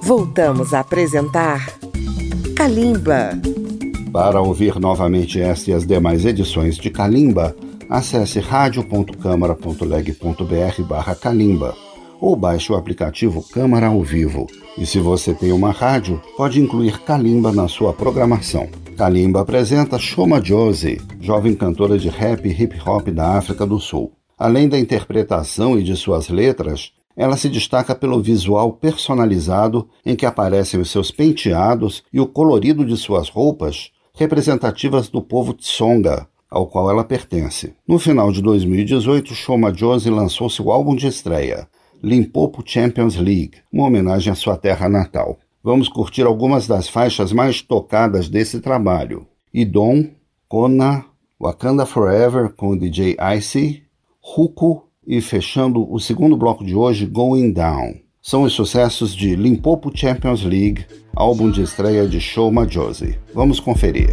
Voltamos a apresentar Kalimba. Para ouvir novamente esta e as demais edições de Kalimba, acesse radio.câmara.leg.br/Kalimba ou baixe o aplicativo Câmara ao Vivo. E se você tem uma rádio, pode incluir Kalimba na sua programação. Kalimba apresenta Shoma Josie, jovem cantora de rap e hip hop da África do Sul. Além da interpretação e de suas letras, ela se destaca pelo visual personalizado em que aparecem os seus penteados e o colorido de suas roupas, representativas do povo Tsonga, ao qual ela pertence. No final de 2018, Shoma Josie lançou seu álbum de estreia, Limpopo Champions League, uma homenagem à sua terra natal. Vamos curtir algumas das faixas mais tocadas desse trabalho. Idom, Kona, Wakanda Forever com o DJ Icy, Huku e, fechando o segundo bloco de hoje, Going Down. São os sucessos de Limpopo Champions League, álbum de estreia de Shoma Josie. Vamos conferir.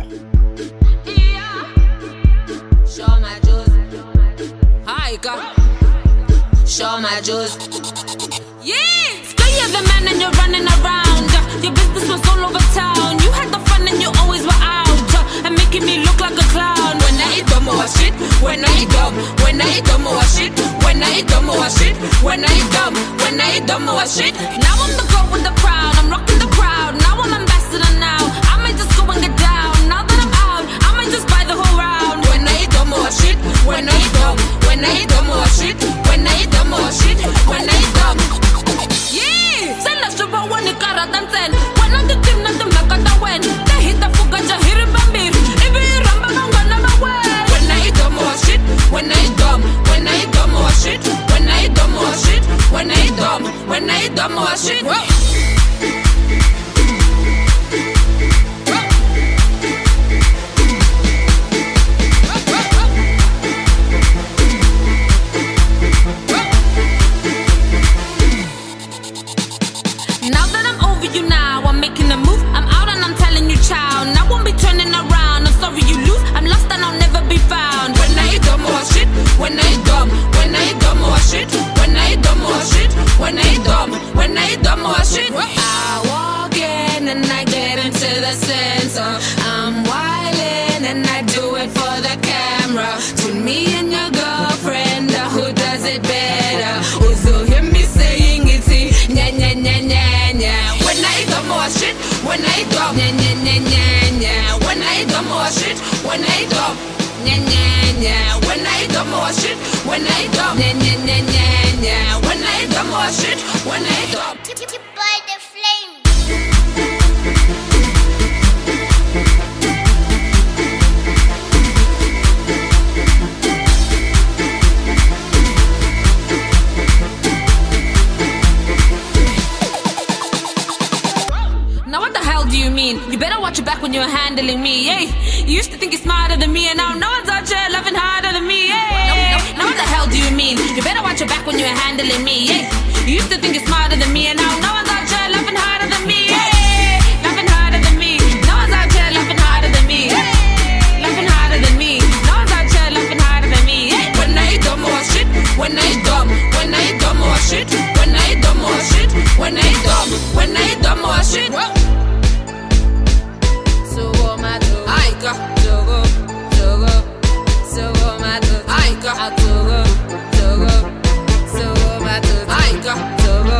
Shoma Josie. Yeah! Still you're the man and you're running around. Your business was all over town. You had the fun and you always were out. And making me look like a clown. When I eat dumb or shit. When I eat dumb. When I eat dumb or shit. When I eat dumb or shit. When I eat dumb. When I eat dumb or shit. Now I'm the girl with the crown. I'm rocking the crowd. Now I'm ambassador now. I might just go and get down. Now that I'm out, I might just buy the whole round. When I eat dumb or shit. When I eat dumb. When I eat dumb or shit. When I eat dumb or shit. When I eat dumb. Yeah! Send us to one when you got a dancing. When I'm the team, not the back of the win. They hit the fuga, just hit it by me. If you run, I'm gonna never win. When I eat dumb or shit. When I eat dumb. When I eat dumb or shit. When I eat dumb or shit. When I eat dumb. When I eat dumb or shit. When I dumb, when I dumb or shit. When I dumb or shit. When I dumb, when I dumb or shit. I walk in and I get into the center. I'm wildin' and I do it for the camera. To me and your girlfriend, who does it better? Also hear me saying it, nya nya nya nya nya. When I dumb or shit. When I dumb, nya nya nya nya nya. When I dumb or shit. When I dumb. Nya nya nya. When I dumb or shit. When I dumb. Nya nya nya nya nya. When I dumb or shit. When I dumb. By the flame. Now what the hell do you mean? You better watch your back when you're handling me, hey. You used to think you're smarter than me, and now no one's out here loving harder than me, hey. Now what the hell do you mean? You better watch your back when you're handling me, hey. You used to think you're smarter than me, and now no one's out here loving harder than me, hey. Loving harder than me. No one's out here loving harder than me, hey. Loving harder than me. No one's out here loving harder than me, hey. When I dumb or shit. When I dumb. When I dumb or shit. When I dumb or shit. When I dumb. When I dumb or shit. I got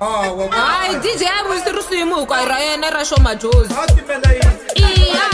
Ai, DJ Musirusimu, Kairayana Rashoma Joes. Yeah.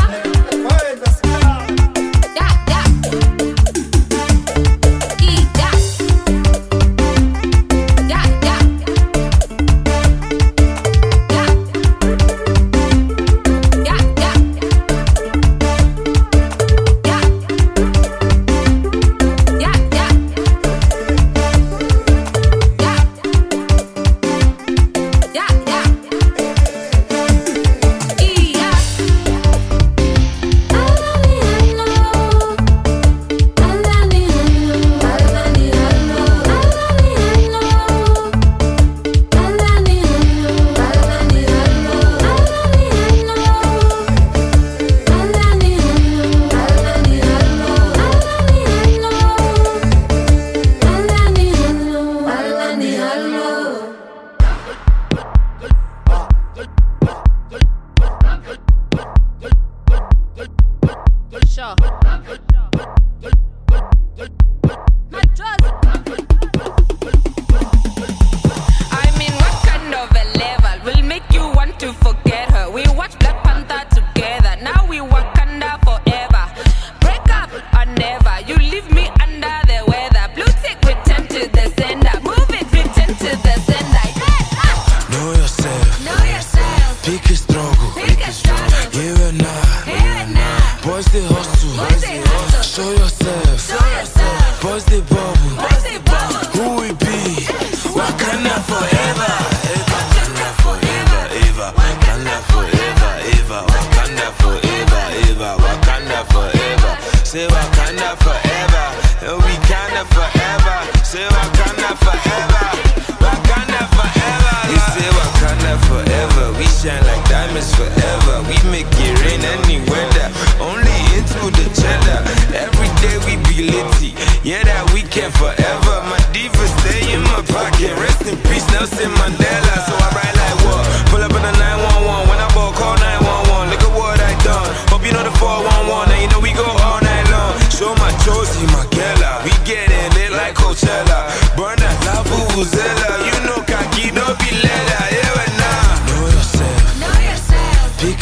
Pick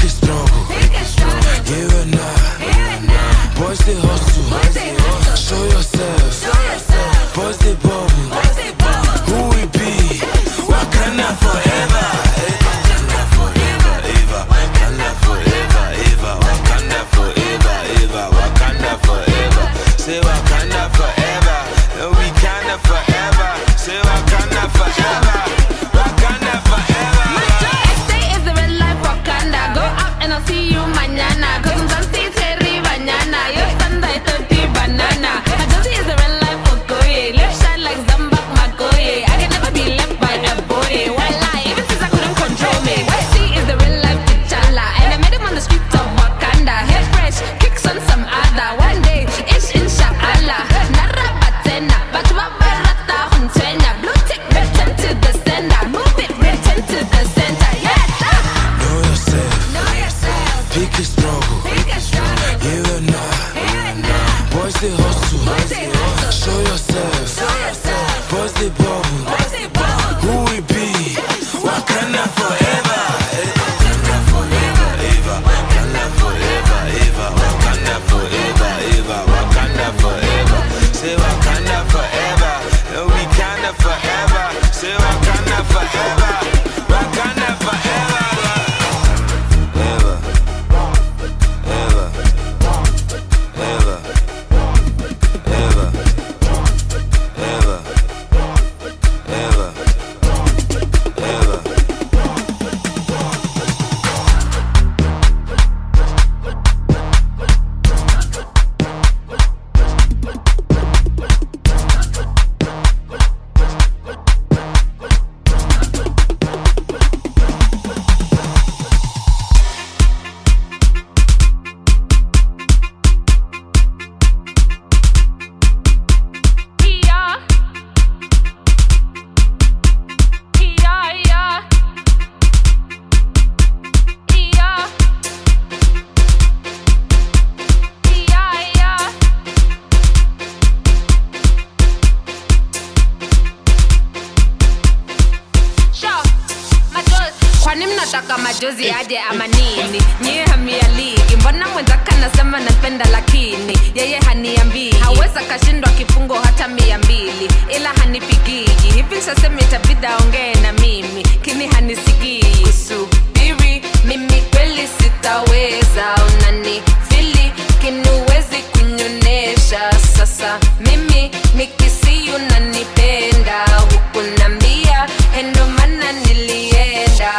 Kwani mnataka majozi aje ama nini? Nyie hamia ligi. Mbona mwenzaka nasema napenda lakini yeye haniambii. Haweza kashindwa kifungo hata 200 ila hanipigiji. Hivi sasa itabidi aongee na mimi kini hanisikii. Kusubiri mimi kweli sitaweza. Unani fili kinuwezi kunyonesha. Sasa mimi nikisi unanipenda. Huku nambia endo mana nilienda.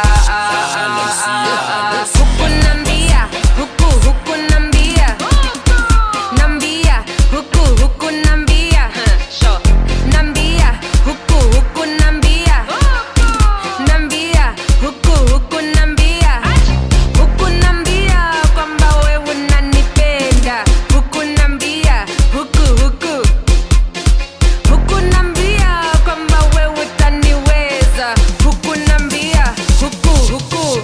Huku nambia, huku nambia. Nambia, huku nambia. Nambia, huku nambia. Nambia, huku nambia. Huku nambia kwamba wewe unanipenda. Huku nambia, huku nambia kwamba wewe utaniweza. Huku nambia, huku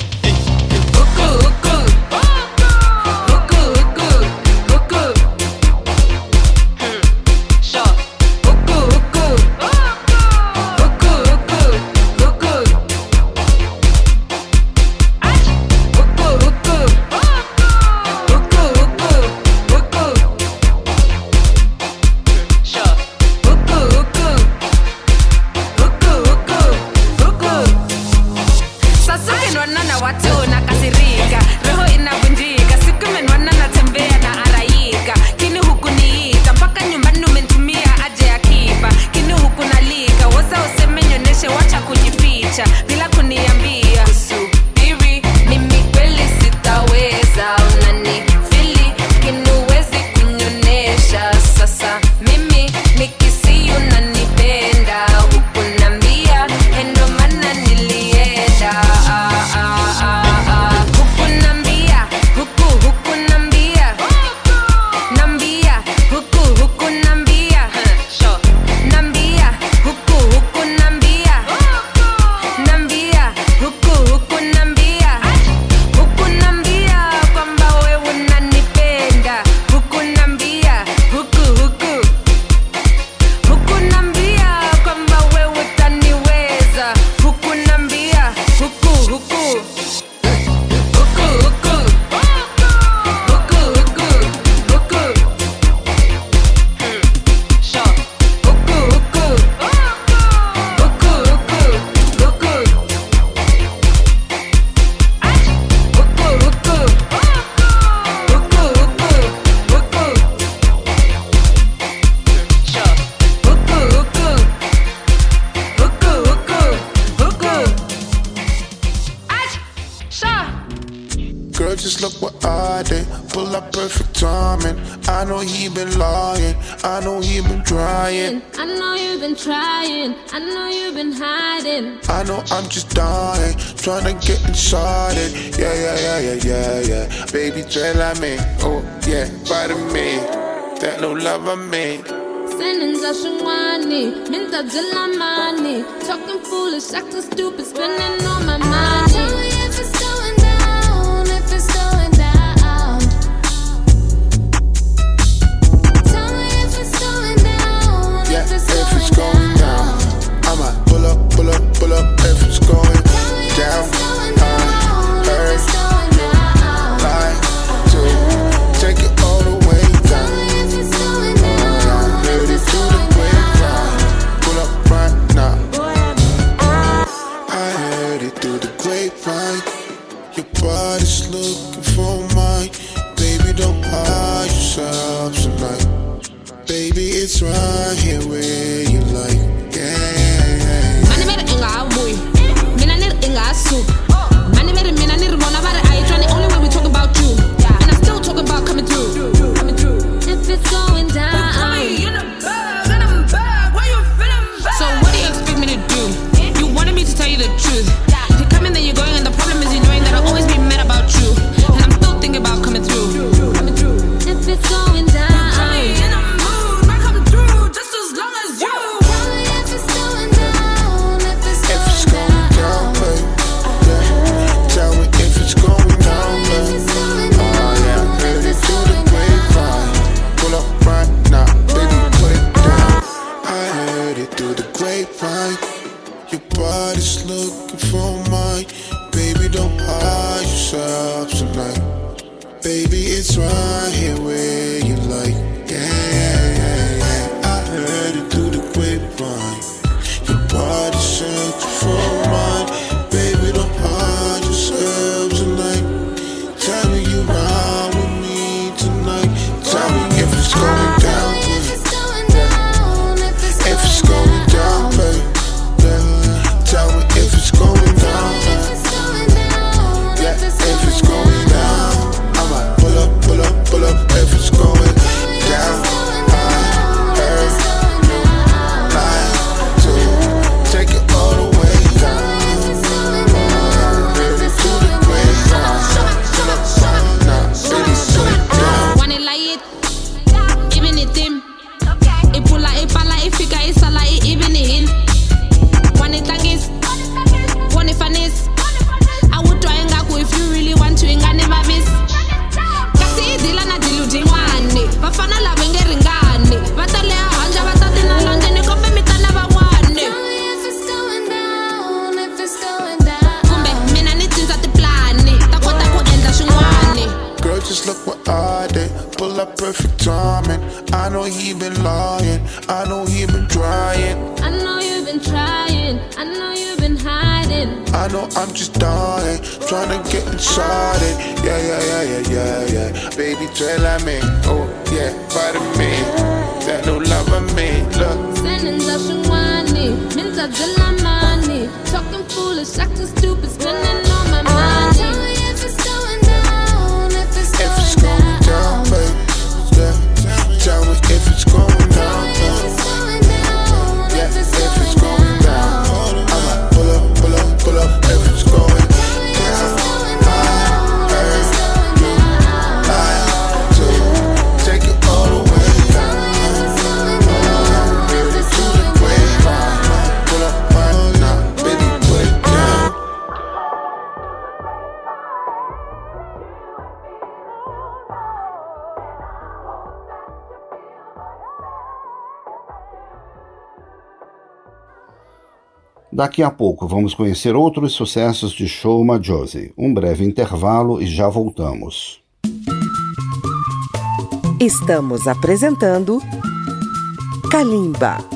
sasa kenwana na watu nakasirika, roho inavunjika, siku menwana natembea na araika. Kini huku niita, mpaka nyumbani umenitumia aje akiba. Kini huku nalika, waza useme nyoneshe wacha kujificha bila kuniambia. Kusubiri mimi kweli sitaweza. Unani fili kinuwezi kunyonesha. Sasa mimi nikisi unanipenda. Huku nambia endo mana nilienda. Huku nambia, huku nambia. Nambia, huku nambia. Nambia, huku nambia. Nambia, huku nambia. Huku nambia kwamba wewe unanipenda. Huku nambia, huku nambia kwamba wewe utaniweza. Huku nambia, huku Girl, just look what I did. Pull up perfect timing. I know he been lying. I know he been trying. I know you've been trying. I know you've been hiding. I know I'm just dying, trying to get inside it. Yeah. Baby, tell me, oh yeah, body me. That no love I made. Sentenza shungwani, minta dilamani. Talking foolish, acting stupid, spending all my money. Tell me if it's going down, if it's going down. Tell me if it's going down, Yeah, if it's if it's going going down. down, I might pull up if it's going Tell me if down. it's going down, if Heard it's going down. like to take it all the way Tell down. me if it's going down, Heard if it it's through the going grapevine. down. Pull up right now. Boy, I heard it through the grapevine. Your body's looking for mine. Baby, don't hide yourself tonight. Baby, it's right here where you like. Yeah. Mani mere inga amui, mina nir inga asu. Mani mere mina nir mona bare I trying only when we talk about you, and I'm still talking about coming through. If it's going down, in a bag and I'm back. Why you feeling bad? So what do you expect me to do? You wanted me to tell you the truth. You come in then you're going, and the problem is you knowing that I'll always be mad about you, and I'm still thinking about coming through. If it's going down. Through the grapevine, your body's looking for mine. yourself tonight. Baby, it's right here where you like. Yeah. I heard it through the grapevine. Your body searching for mine. Baby, don't hide yourself tonight. Tell me you ride with me tonight. Tell me if it's going down, baby. If it's going down, baby. Tell me if it's going down, baby. Yeah, if it's going down, I might pull up if it's going down. I heard you lying to take it all the way down. Baby, to the grapevine. Pull up, nah, baby, pull it down. Wanna like it, even it him. Ipula, ipala, ifika, isala, even it in. Wanna tangis, wanna fanis. I would try and go if you really want to, and I never miss. Kasi dila na diluding wani, bafana la wenge ringani. Batale hanja, batatina lonje, ni kope mitana ba wani. Tell me if it's going down, if it's going down. Kumbe, mina ni tinza ti plani, takota ku enda shungwani. Girl, just look what I did. Pull up perfect timing. I know he been lying. I know he been trying. I know you've been trying, I know you've been hiding. I know I'm just dying, trying to get inside it. Yeah. Baby, tell me, oh yeah, part of me. That no love of me, look. Sending the shungwani, minta dilamani. Talking foolish, acting stupid, spending all my money. Tell me if it's going down, if it's going down, baby. Yeah. Tell me if it's going down, baby. Yeah, if it's going down, I might pull up if it's going down. I heard you lying to take it all the way down. Baby, to the grapevine. Pull up right now, baby, put it down. Daqui a pouco vamos conhecer outros sucessos de Sho Madjozi. Um breve intervalo e já voltamos. Estamos apresentando Kalimba.